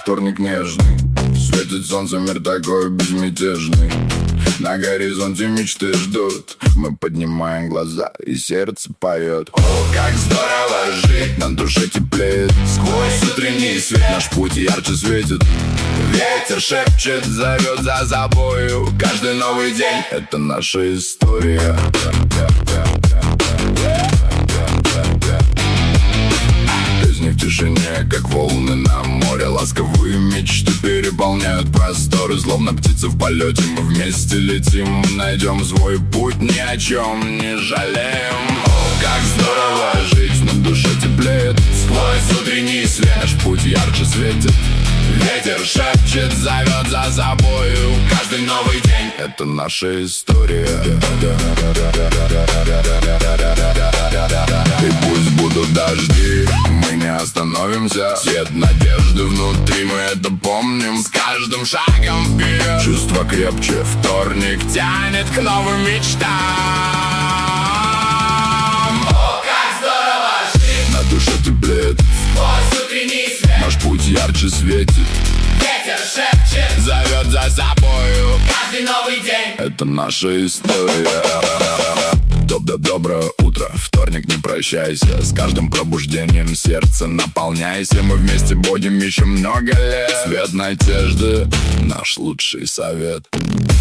Вторник нежный, светит солнце, мир такой безмятежный. На горизонте мечты ждут. Мы поднимаем глаза, и сердце поет. О, как здорово жить, на душе теплеет. Сквозь утренний свет наш путь ярче светит. Ветер шепчет, зовет за собою. Каждый новый день — это наша история. Песни в тишине, как волны на море. Ласковые мечты переполняют просторы. Словно птицы в полете, мы вместе летим. Мы найдем свой путь, ни о чем не жалеем. О, как здорово жить, на душе теплеет. Сквозь утренний свет наш путь ярче светит. Ветер шепчет, зовет за собою. Каждый новый день — это наша история. И пусть будут дожди, мы не остановимся. Свет надежды внутри, мы это помним. С каждым шагом вперед чувство крепче. Вторник тянет к новым мечтам. О, как здорово жить, На душе теплеет. сквозь утренний свет Наш путь ярче светит. ветер шепчет, Зовет за собою. каждый новый день. Это наша история. Доброе утро, вторник, не прощайся. С каждым пробуждением сердце наполняйся. Мы вместе будем еще много лет. Свет надежды — наш лучший совет.